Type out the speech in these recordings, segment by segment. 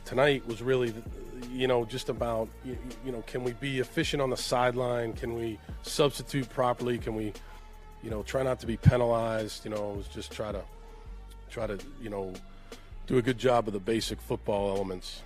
tonight was really, just about, can we be efficient on the sideline? Can we substitute properly? Can we, try not to be penalized? Just try to, do a good job of the basic football elements.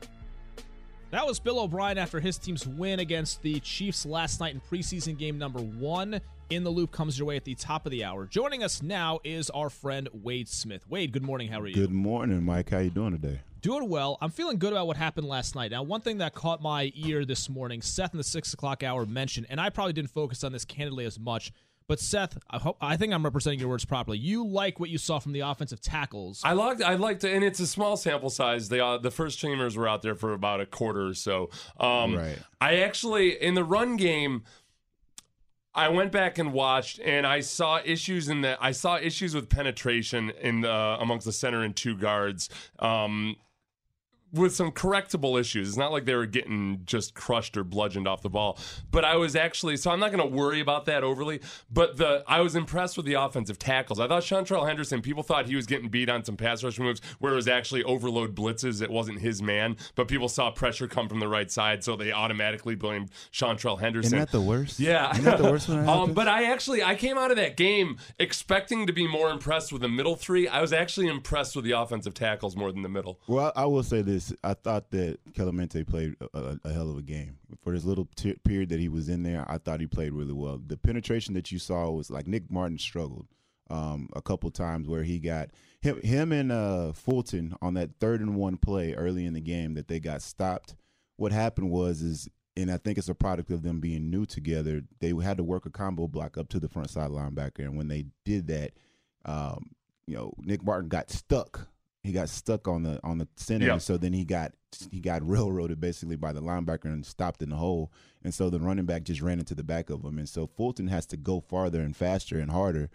That was Bill O'Brien after his team's win against the Chiefs last night in preseason game number 1. In the Loop comes your way at the top of the hour. Joining us now is our friend Wade Smith. Wade, good morning. How are you? Good morning, Mike. How you doing today? Doing well. I'm feeling good about what happened last night. Now, one thing that caught my ear this morning, Seth in the 6 o'clock hour mentioned, and I probably didn't focus on this candidly as much, but Seth, I think I'm representing your words properly. You like what you saw from the offensive tackles. I liked it, and it's a small sample size. The first teamers were out there for about a quarter or so. Right. I actually, in the run game, I went back and watched, and I saw issues with penetration amongst the center and 2 guards. With some correctable issues. It's not like they were getting just crushed or bludgeoned off the ball. But I was actually, so I'm not going to worry about that overly, but I was impressed with the offensive tackles. I thought Chantrell Henderson, people thought he was getting beat on some pass rush moves where it was actually overload blitzes. It wasn't his man, but people saw pressure come from the right side, so they automatically blamed Chantrell Henderson. Isn't that the worst? Yeah. Isn't that the worst when it happens? But I came out of that game expecting to be more impressed with the middle 3. I was actually impressed with the offensive tackles more than the middle. Well, I will say this. I thought that Clemente played a hell of a game. For this little period that he was in there, I thought he played really well. The penetration that you saw was like Nick Martin struggled a couple times where he got him and Fulton on that 3rd and 1 play early in the game that they got stopped. What happened and I think it's a product of them being new together, they had to work a combo block up to the front side linebacker. And when they did that, Nick Martin got stuck. He got stuck on the center, yep. So then he got railroaded basically by the linebacker and stopped in the hole. And so the running back just ran into the back of him. And so Fulton has to go farther and faster and harder.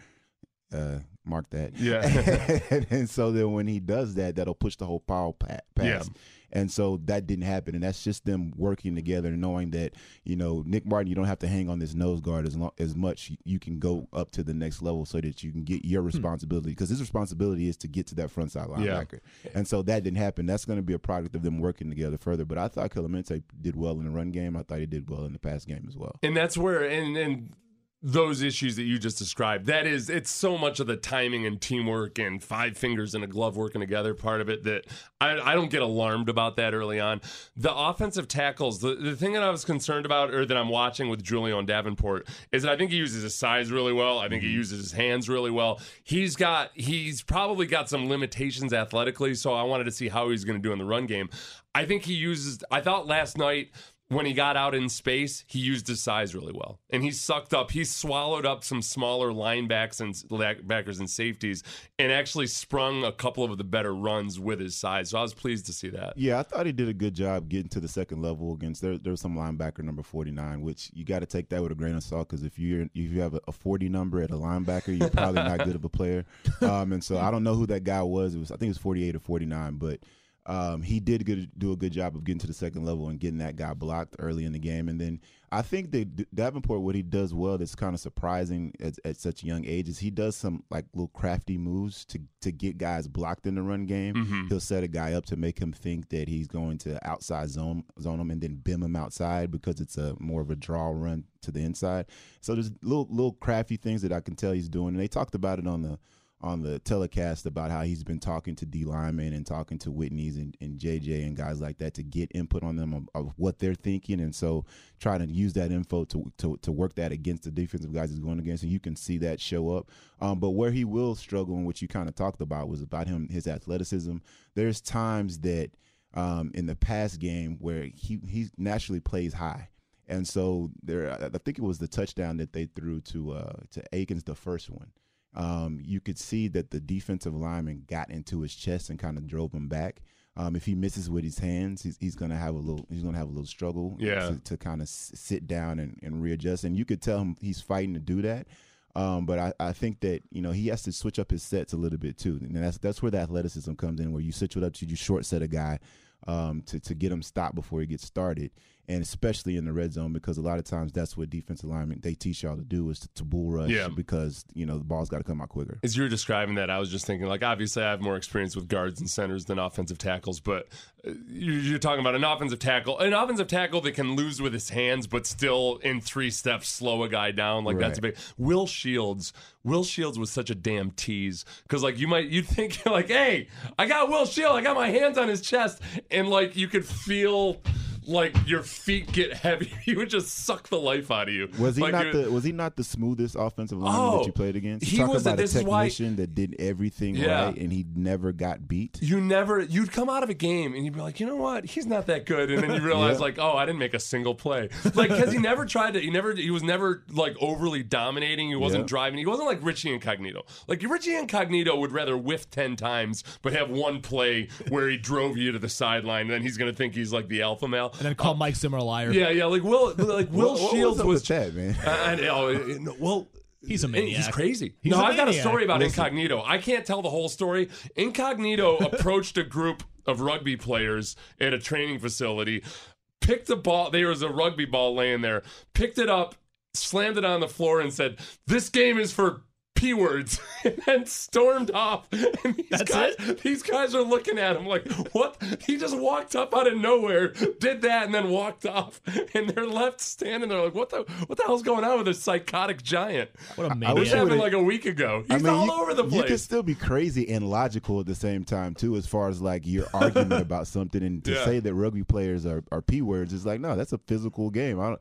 Mark that. Yeah. and so then when he does that, that'll push the whole power pass. Yeah. And so that didn't happen. And that's just them working together and knowing that, Nick Martin, you don't have to hang on this nose guard as much. You can go up to the next level so that you can get your responsibility, because his responsibility is to get to that front side linebacker. Yeah. And so that didn't happen. That's going to be a product of them working together further. But I thought Clemente did well in the run game. I thought he did well in the pass game as well. And that's where, and those issues that you just described, it's so much of the timing and teamwork and 5 fingers and a glove working together part of it that I don't get alarmed about that early on. The offensive tackles, the thing that I was concerned about, or that I'm watching with Julian Davenport, is that I think he uses his size really well. I think he uses his hands really well. He's probably got some limitations athletically, so I wanted to see how he's going to do in the run game. I thought last night, when he got out in space, he used his size really well. And he swallowed up some smaller linebackers and safeties and actually sprung a couple of the better runs with his size. So I was pleased to see that. Yeah, I thought he did a good job getting to the second level against there was some linebacker number 49, which you got to take that with a grain of salt, because if you have a 40 number at a linebacker, you're probably not good of a player. And so I don't know who that guy was. I think it was 48 or 49, but he did do a good job of getting to the second level and getting that guy blocked early in the game. And then I think that Davenport, what he does well that's kind of surprising at such a young age, is he does some like little crafty moves to get guys blocked in the run game. Mm-hmm. He'll set a guy up to make him think that he's going to outside zone him and then bim him outside, because it's a more of a draw run to the inside. So there's little crafty things that I can tell he's doing. And they talked about it on the telecast about how he's been talking to D linemen and talking to Whitney's and JJ and guys like that to get input on them of what they're thinking, and so trying to use that info to work that against the defensive guys he's going against, and you can see that show up. But where he will struggle, and what you kind of talked about, was about his athleticism. There's times that in the pass game where he naturally plays high. And so I think it was the touchdown that they threw to Akins, the first one. You could see that the defensive lineman got into his chest and kind of drove him back. If he misses with his hands, he's going to have a little struggle to kind of sit down and readjust. And you could tell him he's fighting to do that. But I think that, he has to switch up his sets a little bit too. And that's where the athleticism comes in, where you switch it up to you short set a guy to get him stopped before he gets started. and especially in the red zone, because a lot of times that's what defensive linemen, they teach y'all to do, is to bull rush, because, the ball's got to come out quicker. As you were describing that, I was just thinking, like, obviously I have more experience with guards and centers than offensive tackles, but you're talking about an offensive tackle that can lose with his hands, but still in 3 steps slow a guy down. Like, that's a big. Will Shields was such a damn tease, because like you'd think like, hey, I got Will Shields, I got my hands on his chest, and like you could feel like your feet get heavy. He would just suck the life out of you. Was he like was he not the smoothest offensive lineman that you played against? He Talk was about a technician that did everything right, and he never got beat. You'd come out of a game and you'd be like, you know what? He's not that good. And then you realize like, oh, I didn't make a single play. Like, because he never tried to, he was never like overly dominating. He wasn't driving. He wasn't like Richie Incognito. Like Richie Incognito would rather whiff 10 times, but have one play where he drove you to the sideline, and then he's going to think he's like the alpha male. And then call Mike Zimmer a liar. Yeah, like Will Shields was that, man. Well, he's a maniac. He's crazy. He's a I've got a maniac. story about Incognito. I can't tell the whole story. Incognito approached a group of rugby players at a training facility, picked a ball. There was a rugby ball laying there, picked it up, slammed it on the floor, and said, "This game is for P-words," and then stormed off. And these guys are looking at him like, what? He just walked up out of nowhere, did that, and then walked off. And they're left standing there like, what the hell's going on with this psychotic giant? What a maniac. This happened like a week ago. He's all over the place. You can still be crazy and logical at the same time, too, as far as like your argument about something. And to say that rugby players are P-words is like, no, that's a physical game. But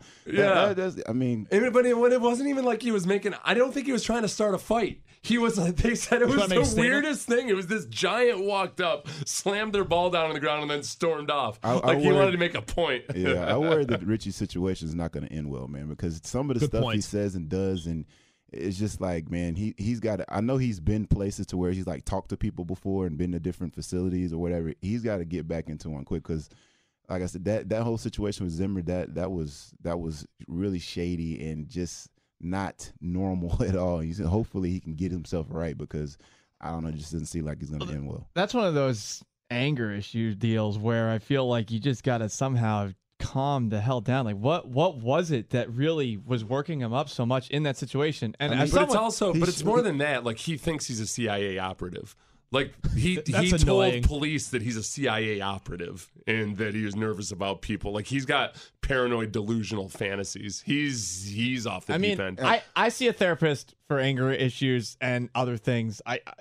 it wasn't even like he was making, I don't think he was trying to start a fight. He was like, they said it was the weirdest thing. It was this giant walked up, slammed their ball down on the ground, and then stormed off. He wanted to make a point. Yeah, I worry that Richie's situation is not going to end well, man, because some of the stuff he says and does, and it's just like, man, he's got to, I know he's been places to where he's like talked to people before and been to different facilities or whatever. He's got to get back into one quick, because like I said, that whole situation with Zimmer, that was really shady and just not normal at all. He said hopefully he can get himself right, because I don't know, it just doesn't seem like he's going to end well. That's one of those anger issue deals where I feel like you just got to somehow calm the hell down. Like what was it that really was working him up so much in that situation? And it's more than that. Like he thinks he's a CIA operative. Like he told police that he's a CIA operative and that he was nervous about people. Like he's got paranoid delusional fantasies. He's off the deep end. I see a therapist for anger issues and other things.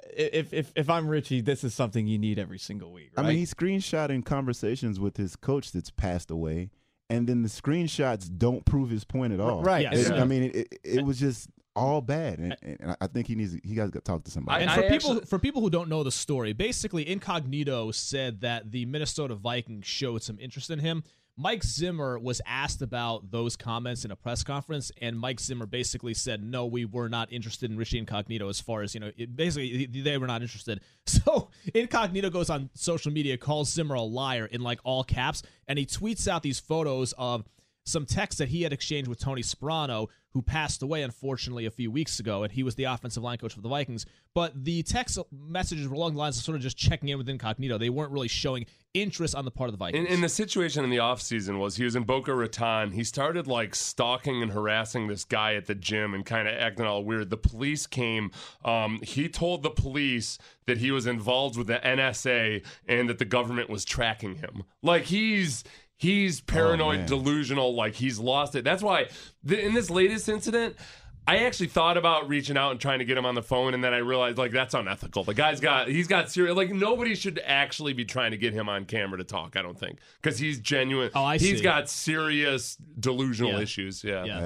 If I'm Richie, this is something you need every single week. Right? I mean, he's screenshotting conversations with his coach that's passed away, and then the screenshots don't prove his point at all. Right. Yes. I mean, it was just all bad, and I think he got to talk to somebody. And for people who don't know the story, basically Incognito said that the Minnesota Vikings showed some interest in him. Mike Zimmer was asked about those comments in a press conference, and Mike Zimmer basically said, no, we were not interested in Richie Incognito, as far as, basically they were not interested. So Incognito goes on social media, calls Zimmer a liar in like all caps, and he tweets out these photos of some texts that he had exchanged with Tony Sparano, who passed away, unfortunately, a few weeks ago, and he was the offensive line coach for the Vikings. But the text messages were along the lines of sort of just checking in with Incognito. They weren't really showing interest on the part of the Vikings. And the situation in the offseason was he was in Boca Raton. He started, like, stalking and harassing this guy at the gym and kind of acting all weird. The police came. He told the police that he was involved with the NSA and that the government was tracking him. Like, he's paranoid, delusional, like he's lost it. That's why in this latest incident, I actually thought about reaching out and trying to get him on the phone, and then I realized, like, that's unethical. The guy's he's got serious, like, nobody should actually be trying to get him on camera to talk, I don't think, because he's genuine. Oh, he's got serious delusional issues,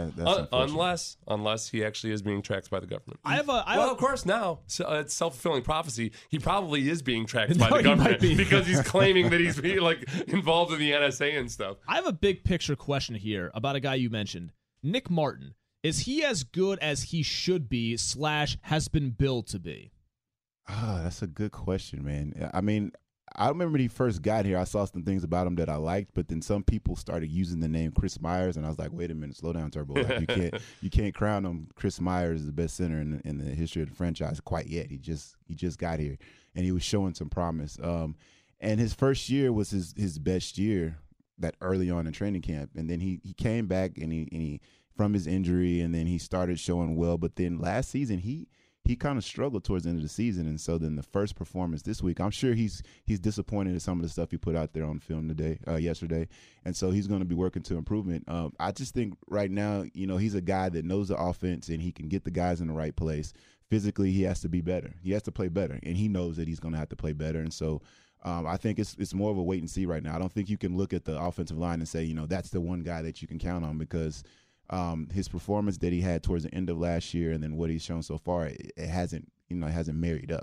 unless he actually is being tracked by the government. Of course, now, it's self-fulfilling prophecy. He probably is being tracked by the government because he's claiming that he's being, like, involved in the NSA and stuff. I have a big picture question here about a guy you mentioned, Nick Martin. Is he as good as he should be / has been billed to be? That's a good question, man. I mean, I remember when he first got here, I saw some things about him that I liked, but then some people started using the name Chris Myers, and I was like, wait a minute, slow down, Turbo. Like, you can't crown him Chris Myers as the best center in the history of the franchise quite yet. He just got here, and he was showing some promise. And his first year was his best year that early on in training camp, and then he came back and he from his injury, and then he started showing well. But then last season he kind of struggled towards the end of the season, and so then the first performance this week, I'm sure he's disappointed in some of the stuff he put out there on film yesterday, and so he's going to be working to improvement. I just think right now, he's a guy that knows the offense and he can get the guys in the right place. Physically, he has to be better. He has to play better, and he knows that he's going to have to play better. And so I think it's more of a wait and see right now. I don't think you can look at the offensive line and say, that's the one guy that you can count on, because his performance that he had towards the end of last year and then what he's shown so far, it hasn't married up.